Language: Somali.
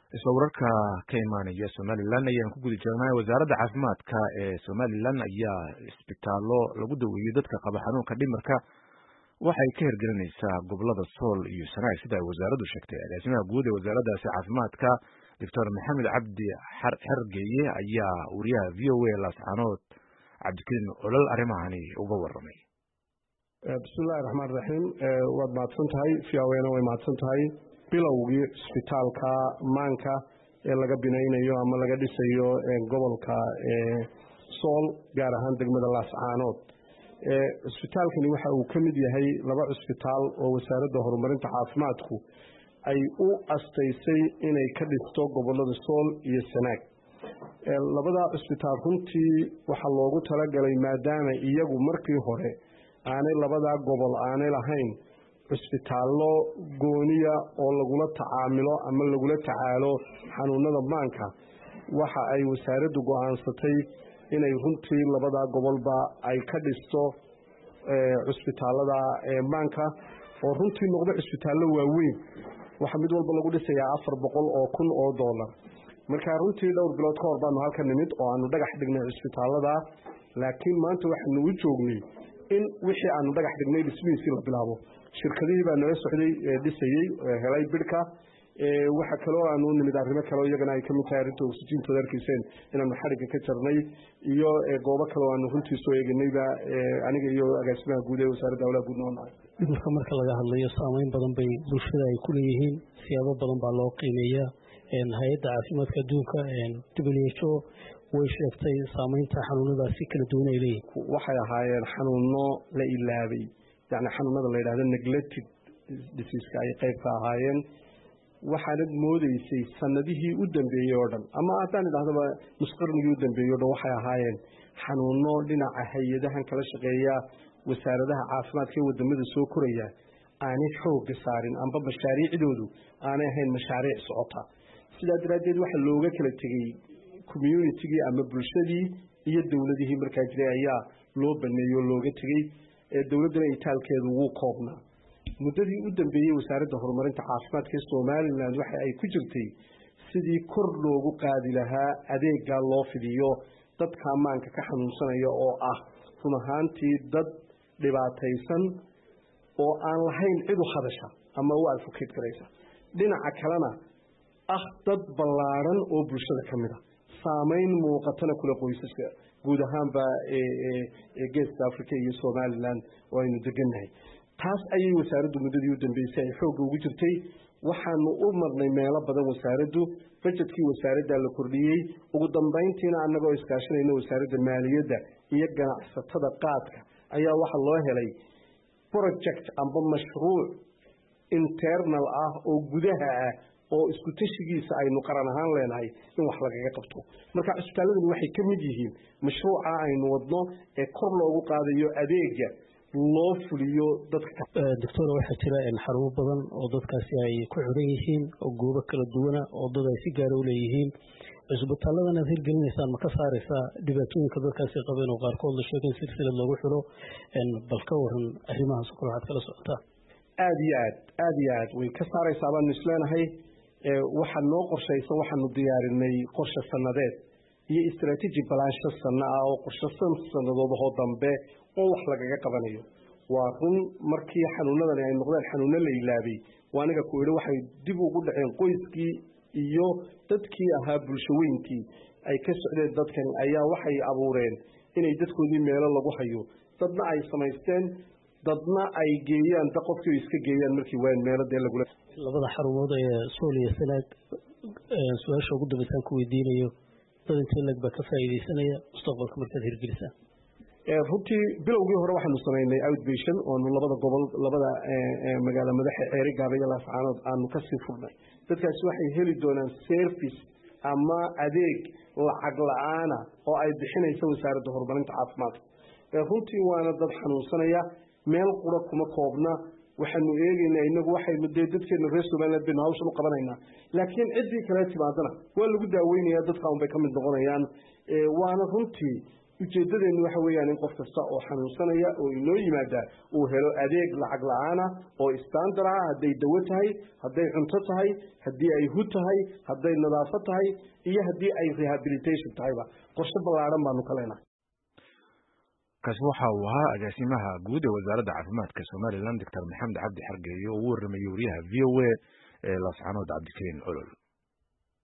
isla wararka ka imaanaya Somaliland ayaan ku guda jirnay wasaaradda caafimaadka ee Somaliland ayaa isbitaallo lagu daweeyo dadka qaba xanuunka dhimirka waxay ka hirgelinaysaa gobolada Sool iyo Sanaag sida ay wasaaraddu sheegtay. Agaasimaha guud ee wasaaraddaasi caafimaadka Dr. Maxamed Cabdi Xergeeye ayaa wariyaha VOA Laascaanood Cabdikariin Olol arrimahani uga warramay. Bismillaahi Raxmaani Raxiim. Waad mahadsantahay fiyaweena way mahadsantahay bilowgii isbitaalka maanka ee laga binaynayo ama laga dhisayo gobolka Sool gaar ahaan degmada Laascaanood. Isbitaalkani waxa uu ka mid yahay laba isbitaal oo wasaaradda horumarinta caafimaadku ay u astaysay inay ka dhisto gobolada Sool iyo Sanaag. Labada isbitaal runtii waxa loogu talagalay maadaama iyagu markii hore aanay labada gobol aanay lahayn isbitaallo gooniya oo lagula tacaamilo ama lagula tacaalo xanuunada maanka. Waxa ay wasaaraddu go'aansatay inay runtii labada gobolba ay ka dhisto isbitaallada maanka oo runtii noqdo isbitaallo waaweyn. waxa mid walba lagu dhisayaa $400,000 marka runtii dhowr bilood ka hor baanu halka nimid oo aanu dhagax dhignay isbitaallada, laakiin maanta waxaanu u joognay in wixii aanu dhagax dhignay dhismihiisii la bilaabo. shirkadihii baa nala socday dhisayey helay bidhka. waxa kaloo aanu nimid arrimo kale iyagana ay ka mid tahay arrinta oksijiinta darkiiseen inaanu xadhigga ka jarnay iyo goobo kale oo aanu runtii soo eeganayba aniga iyo agaasimaha guud ee wasaaradda howlaha guud noonahay. dhimirka marka laga hadlayo saameyn badan bay bulshada ay ku leeyihiin, siyaabo badan baa loo qiimeeyaa. hay-adda caafimaadka adduunka WHO way sheegtay saameynta xanuunadaasi kala duwan ay leeyihiin. waxay ahaayeen xanuuno la ilaabay, yacni xanuunada la yidhaahdo neglected diseaska ay qayb ka ahaayeen. waxaanad moodaysay sanadihii u dambeeyey oo dhan ama haddaan idhahdaba nusqarnigii u dambeeyey oo dhan waxay ahaayeen xanuuno dhinaca hay-adahan kala shaqeeya wasaaradaha caafimaadka ee wadamada soo koraya aanay xoogga saarin amba mashaariicdoodu aanay ahayn mashaariic socota. sidaa daraaddeed waxaa looga kala tegey communitigii ama bulshadii iyo dowladihii markaa jiray ayaa loo baneeyey oo looga tegey. dowladdana itaalkeedu wuu koobnaa. muddadii u dambeeyey wasaaradda horumarinta caafimaadka ee Somaliland waxa ay ku jirtay sidii kor loogu qaadi lahaa adeegga loo fidiyo dadka maanka ka xanuunsanaya oo ah run ahaantii dad dhibaataysan oo aan lahayn cid u hadasha ama u advocate garaysa. dhinaca kalena ah dad ballaaran oo bulshada ka mid ah, saameyn muuqatana kula qoysaska guud ahaanba geeska Afrika iyo Somaliland oo aynu degannahay. taas ayay wasaaraddu muddadii u dambeysay ay xoogga ugu jirtay. waxaanu u marnay meelo badan wasaaraddu, bajetkii wasaaradda la kordhiyey. ugu dambayntiina annagoo iskaashanayna wasaaradda maaliyadda iyo ganacsatada qaadka ayaa waxa loo helay project amba mashruuc internal ah oo gudaha ah oo isku tashigiisa aynu qaran ahaan leenahay in wax lagaga qabto. marka isbitaalladani waxay ka mid yihiin mashruuca aynu wadno ee kor loogu qaadayo adeegga loo fuliyo dadka. doctor waxaa jira xarumo badan oo dadkaasi ay ku xiran yihiin oo goobo kala duwana oo dad ay si gaar u leeyihiin. isbitaalladan aad hirgelinaysaan ma ka saaraysaa dhibaatooyinka dadkaasi qabeen oo qaarkood la sheegay silsilad loogu xiro? bal ka waran arrimahaas kale waxaad kala socotaa? aad iyo aad way ka saaraysaa baanu isleenahay. waxaa noo qorshaysan, waxaanu diyaarinay qorshe sannadeed iyo istaraatiiji balaansho sanno ah oo qorshe sannadoodahoo dambe oo wax lagaga qabanayo. waa run markii xanuunadani ay noqdeen xanuuno la ilaabay, waa aniga ku idhi waxay dib ugu dhaceen qoyskii iyo dadkii ahaa bulsho weynkii ay ka socdeen. dadkani ayaa waxay abuureen inay dadkoodii meelo lagu hayo, dadna ay samaysteen, dadna ay geeyaan qofkii iska geeyaan markii waan meelo dee lagula. labada xarumood ee Sool iyo Sanaag su'aasha ugu dambaysan ku weydiinayo dad intee lag ba ka faa'iideysanaya mustaqbalka markaad hirgelisaan? runtii bilowgii hore waxaanu samaynay outpatient oo labada gobol labada magaalo madaxa Ceerigaaba iyo Laascaanood aanu ka sii furnay. dadkaasi waxay heli doonaan service ama adeeg lacag la'aan oo ay bixinayso wasaaradda horumarinta caafimaadka. runtii waana dad xanuunsanaya, meel qura kuma koobna. waxaanu eegaynaa inagu waxaynu dadkeena reer Somaliland baynu hawshan u qabanaynaa, laakiin ciddii kale timaadana waa lagu daaweynayaa. dadka un bay ka mid noqonayaan. waana runtii ujeedadeenu waxa weeyaan in qof kasta oo xanuunsanaya oo inoo yimaada uu helo adeeg lacag la'aan ah oo standard ah, hadday dawo tahay, hadday cunto tahay, haddii ay hud tahay, hadday nadaafad tahay iyo haddii ay rehabilitation tahayba. qorshe ballaaran baanu ka leenahay. kaasi waxa uu ahaa agaasimaha guud ee wasaaradda caafimaadka Somaliland Dr. Maxamed Cabdi Xargeeyo oo u warramayay wariyaha VOA ee Laascaanood Cabdikariin Olol.